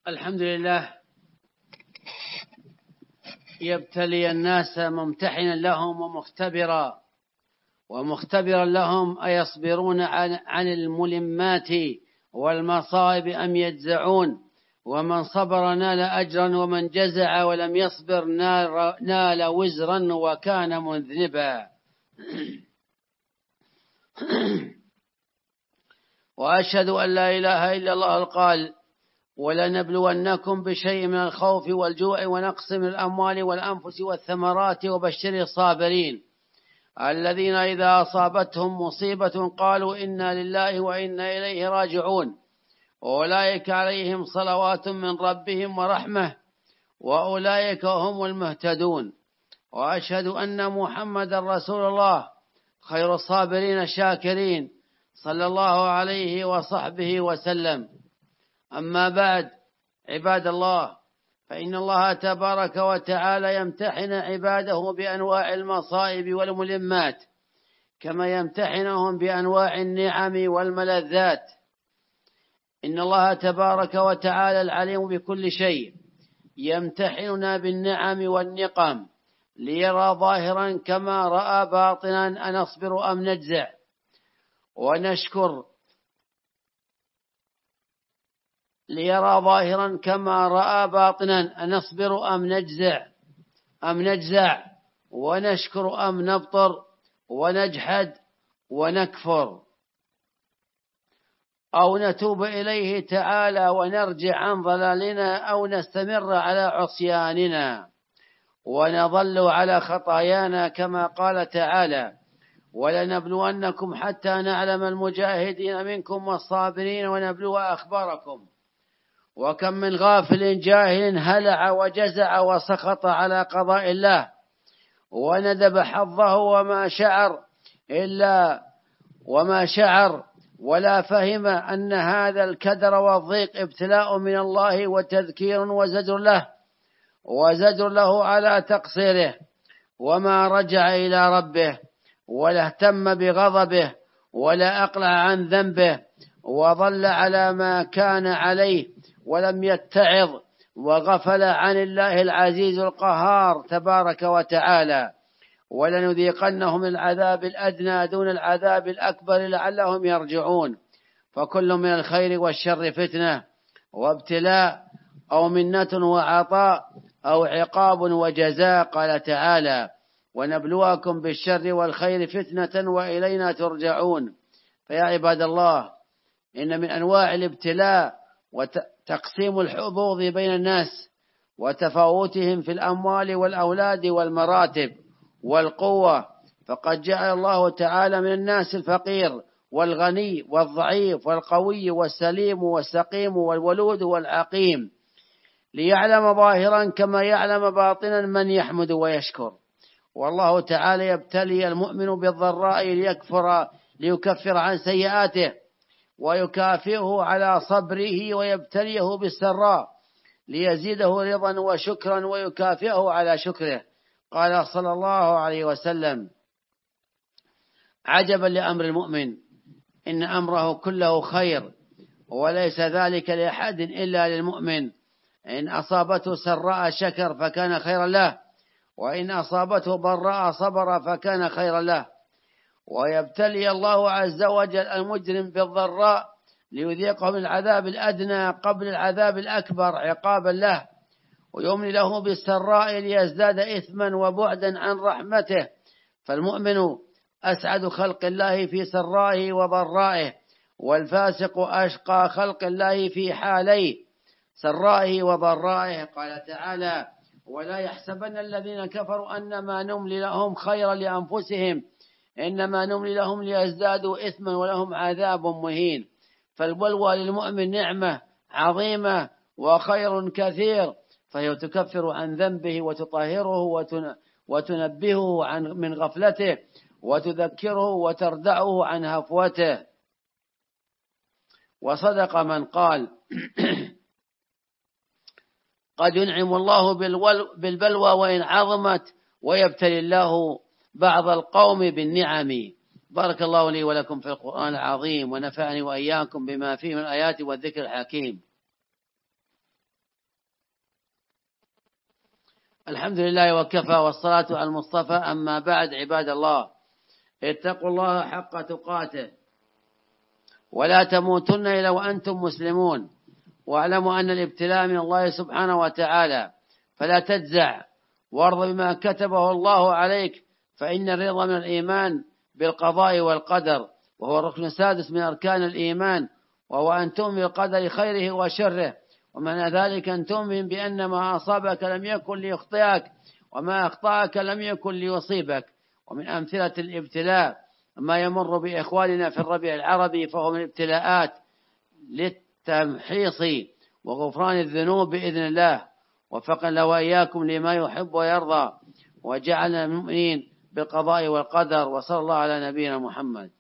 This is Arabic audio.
الحمد لله يبتلي الناس ممتحنا لهم ومختبرا لهم أيصبرون عن الملمات والمصائب أم يجزعون. ومن صبر نال أجرا ومن جزع ولم يصبر نال وزرا وكان مذنبا. وأشهد أن لا إله إلا الله القائل ولنبلونكم بشيء من الخوف والجوع ونقص من الأموال والأنفس والثمرات وبشر الصابرين الذين إذا أصابتهم مصيبة قالوا إنا لله وإنا إليه راجعون وأولئك عليهم صلوات من ربهم ورحمة وأولئك هم المهتدون. وأشهد أن محمد رسول الله خير الصابرين الشاكرين صلى الله عليه وصحبه وسلم. أما بعد، عباد الله، فإن الله تبارك وتعالى يمتحن عباده بأنواع المصائب والملمات كما يمتحنهم بأنواع النعم والملذات. إن الله تبارك وتعالى العليم بكل شيء يمتحننا بالنعم والنقم ليرى ظاهرا كما رأى باطنا أنصبر أم نجزع ونشكر، ليرى ظاهرا كما رأى باطنا أنصبر أم نجزع ونشكر أم نبطر ونجحد ونكفر أو نتوب إليه تعالى ونرجع عن ضلالنا أو نستمر على عصياننا ونظل على خطايانا كما قال تعالى ولنبلونكم حتى نعلم المجاهدين منكم والصابرين ونبلو أخباركم. وكم من غافل جاهل هلع وجزع وسخط على قضاء الله وندب حظه وما شعر ولا فهم أن هذا الكدر والضيق ابتلاء من الله وتذكير وزجر له على تقصيره وما رجع إلى ربه ولا اهتم بغضبه ولا أقلع عن ذنبه وظل على ما كان عليه ولم يتعظ وغفل عن الله العزيز القهار تبارك وتعالى. ولنذيقنهم العذاب الأدنى دون العذاب الأكبر لعلهم يرجعون. فكل من الخير والشر فتنة وابتلاء أو منة وعطاء أو عقاب وجزاء. قال تعالى ونبلوكم بالشر والخير فتنة وإلينا ترجعون. فيا عباد الله، إن من أنواع الابتلاء وتقسيم الحظوظ بين الناس وتفاوتهم في الأموال والأولاد والمراتب والقوة. فقد جعل الله تعالى من الناس الفقير والغني والضعيف والقوي والسليم والسقيم والولود والعقيم ليعلم ظاهرا كما يعلم باطنا من يحمد ويشكر. والله تعالى يبتلي المؤمن بالضراء ليكفر عن سيئاته ويكافئه على صبره ويبتليه بالسراء ليزيده رضا وشكرا ويكافئه على شكره. قال صلى الله عليه وسلم عجبا لأمر المؤمن إن أمره كله خير وليس ذلك لأحد إلا للمؤمن. إن أصابته سراء شكر فكان خيرا له وإن أصابته ضراء صبر فكان خيرا له. ويبتلي الله عز وجل المجرم بالضراء ليذيقه من العذاب الأدنى قبل العذاب الأكبر عقابا له ويملي له بالسراء ليزداد إثما وبعدا عن رحمته. فالمؤمن أسعد خلق الله في سرائه وضرائه والفاسق أشقى خلق الله في حاليه سرائه وضرائه. قال تعالى ولا يحسبن الذين كفروا أنما نملي لهم خيرا لأنفسهم إنما نملي لهم ليزدادوا إثما ولهم عذاب مهين. فالبلوى للمؤمن نعمة عظيمة وخير كثير فهي تكفر عن ذنبه وتطهره وتنبهه من غفلته وتذكره وتردعه عن هفوته. وصدق من قال قد ينعم الله بالبلوى وإن عظمت ويبتلي الله بعض القوم بالنعم. بارك الله لي ولكم في القرآن العظيم ونفعني وإياكم بما فيه من الآيات والذكر الحكيم. الحمد لله وكفى، والصلاة على المصطفى. أما بعد، عباد الله، اتقوا الله حق تقاته ولا تموتن إلا وأنتم مسلمون، واعلموا أن الابتلاء من الله سبحانه وتعالى، فلا تجزع وارض بما كتبه الله عليك، فإن الرضا من الإيمان بالقضاء والقدر، وهو الركن السادس من أركان الإيمان، وهو أن تؤمن بالقدر خيره وشره، ومن ذلك أن تؤمن بأن ما أصابك لم يكن ليخطئك، وما أخطأك لم يكن ليصيبك. ومن أمثلة الابتلاء ما يمر بإخواننا في الربيع العربي، فهو من الابتلاءات للتمحيص وغفران الذنوب بإذن الله، وفقنا وإياكم لما يحب ويرضى، وجعلنا المؤمنين بالقضاء والقدر. وصلى الله على نبينا محمد.